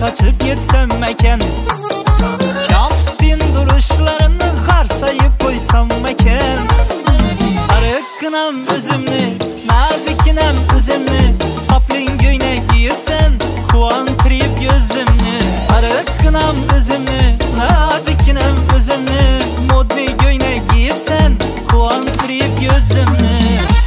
kaçıp gitsem meken, kampin duruşlarını karsayıp koysam meken. Arıkkınam üzümlü, nazikinem üzümlü, paplin göğne giyipsen kuvantırıp gözümlü. Arıkkınam üzümlü, nazikinem üzümlü, modli göğne giyipsen kuvantırıp gözümlü.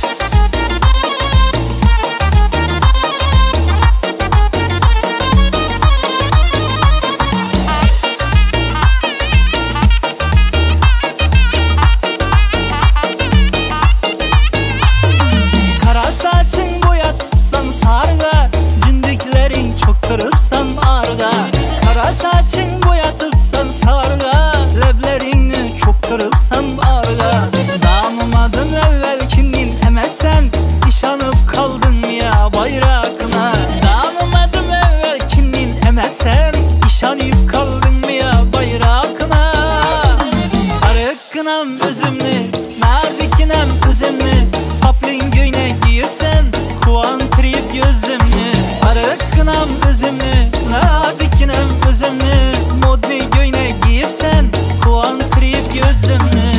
Saçın boyatıpsan sarga, cindiklerin çok kırıpsan arga. Kara saçın boyatıpsan sarga, leblerini çok kırıpsan arga. Damımadın evvelkinin emesen, işanıp kaldın ya bayrağına. Damımadın evvelkinin emesen, işanıp kaldın ya bayrağına. Arıkkınam üzümlü, nazikinem üzümlü, paplin göğne giyipsen kuvantırıp gözümlü. Arıkkınam üzümlü, nazikinem üzümlü, modli göğne giyipsen kuvantırıp gözümlü.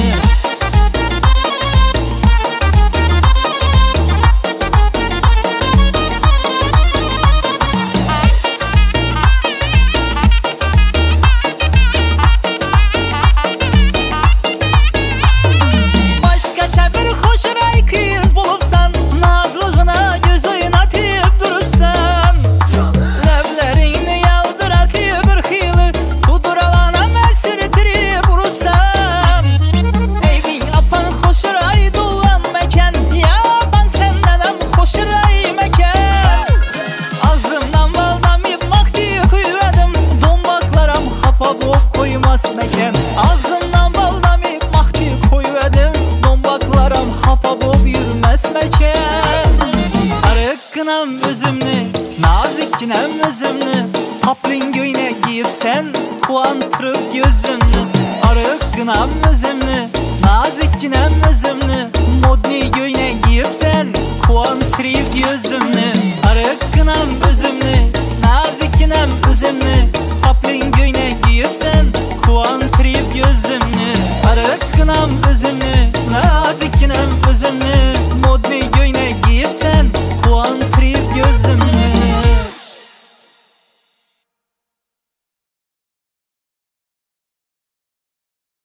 Meken. Ağzımdan baldamayıp mahki koyuverdim, dombaklarım hapa bop yürümez meken. Arıkkınam üzümlü, nazikkinem üzümlü, paplin göğne giyipsen kuvantırıp gözümlü. Arıkkınam üzümlü, nazikkinem üzümlü, modli göğne giyipsen kuvantırıp gözümlü. Arıkkınam üzümlü, nazikkinem üzümlü, paplin göğne giyipsen kuvantırıp gözümlü. Arıkkınam üzümlü, nazikinem üzümlü,